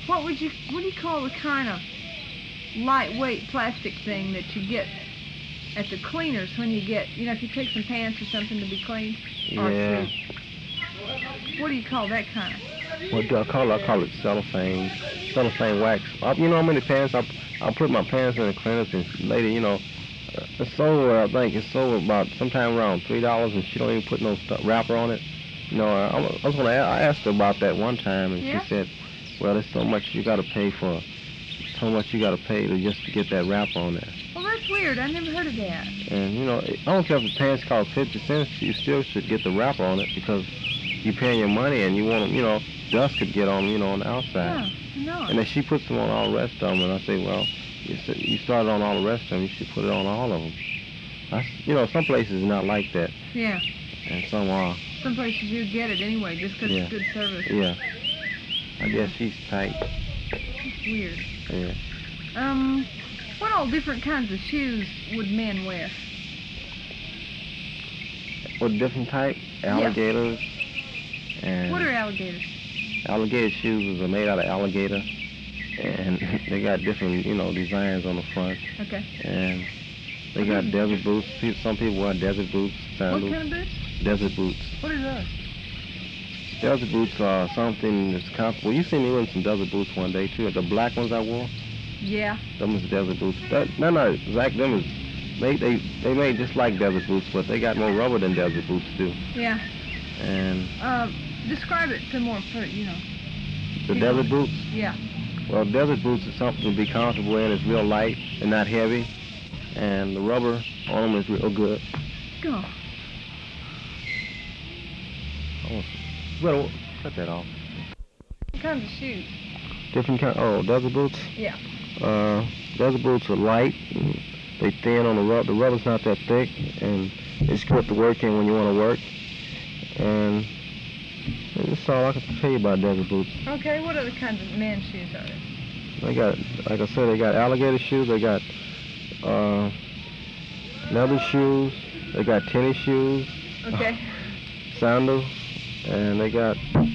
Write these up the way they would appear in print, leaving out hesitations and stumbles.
What do you call the kind of lightweight plastic thing that you get at the cleaners when you get, if you take some pants or something to be cleaned? Or Yeah. what do you call that kind of? What do I call it? I call it cellophane. Cellophane wax. You know how many pants I'll put my pants in the cleaners, and lady, it's sold. I think it's sold about sometime around $3, and she don't even put no wrapper on it. I asked her about that one time, and Yeah? she said, "Well, there's so much you got to pay for, so much you got to pay to just to get that wrapper on there." Well, that's weird. I never heard of that. And I don't care if the pants cost 50 cents, you still should get the wrapper on it because you're paying your money, and you want them, dust could get on them, on the outside. Yeah, no. And then she puts them on all the rest of them, and I say, well, you started on all the rest of them, you should put it on all of them. Some places are not like that, Yeah. and some are. Some places you get it anyway just because it's good service. Yeah. I guess she's tight. It's weird. Yeah. What all different kinds of shoes would men wear? What different type? Alligators. And What are alligators? alligator shoes are made out of alligator, and they got different, designs on the front. Okay. And they got desert boots. Some people wear desert boots, sandals. What kind of boots? Desert boots. What are those? Desert boots are something that's comfortable. You seen me wearing some desert boots one day too. The black ones I wore. Yeah. Them is desert boots. They're not exact. Them is they made just like desert boots, but they got more rubber than desert boots do. Yeah. And describe it to more, the desert boots. Yeah. Well, desert boots is something to be comfortable in. It's real light and not heavy, and the rubber on them is real good. Go. Well, cut that off. What kinds of shoes? Different kind. Oh, desert boots. Yeah. Desert boots are light. They thin on the rubber. The rubber's not that thick, and it's good to work in when you want to work. And that's all I can tell you about desert boots. Okay. What other kinds of men's shoes are there? They got, like I said, they got alligator shoes. They got leather shoes. They got tennis shoes. Okay. Sandals. And they got, let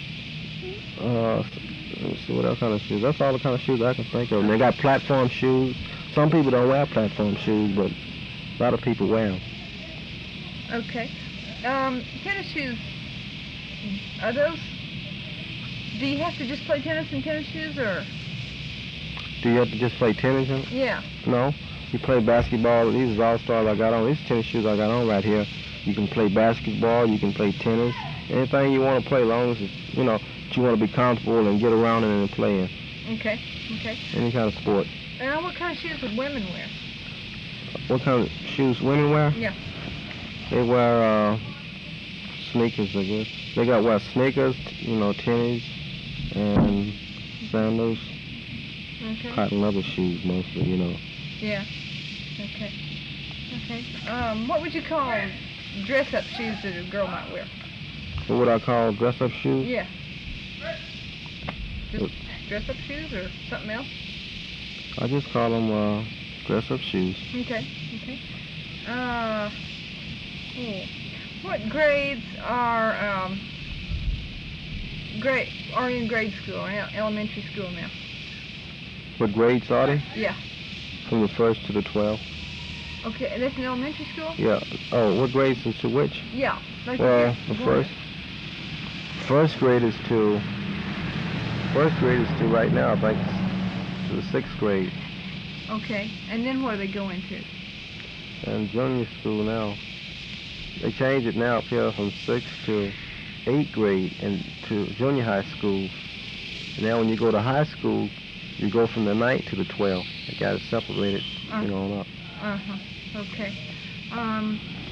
me see what else kind of shoes. That's all the kind of shoes I can think of. And they got platform shoes. Some people don't wear platform shoes, but a lot of people wear them. Okay. Tennis shoes, are those, do you have to just play tennis in tennis shoes, or? Do you have to just play tennis in? Yeah. No. You play basketball. These are All-Stars I got on. These tennis shoes I got on right here. You can play basketball. You can play tennis. Anything you want to play, as long as it's, you want to be comfortable and get around in and play in. Okay. Okay. Any kind of sport. Now, what kind of shoes would women wear? What kind of shoes women wear? Yeah. They wear sneakers, I guess. They wear sneakers, tennis, and sandals. Okay. Cotton leather shoes mostly, Yeah. Okay. Okay. What would you call dress-up shoes that a girl might wear? What would I call dress-up shoes? Yeah. Just dress-up shoes or something else? I just call them dress-up shoes. Okay. Okay. What grades are in grade school or elementary school now? What grades are they? Yeah. From the 1st to the 12th. Okay, and that's in elementary school? Yeah. Oh, what grades is to which? Yeah. Like Well, the first grade is to right now, I think, to the 6th grade. Okay, and then what do they go into? And junior school now. They changed it now up here from 6th to 8th grade and to junior high school. And now when you go to high school, you go from the 9th to the 12th. They got it separated, on up. Okay.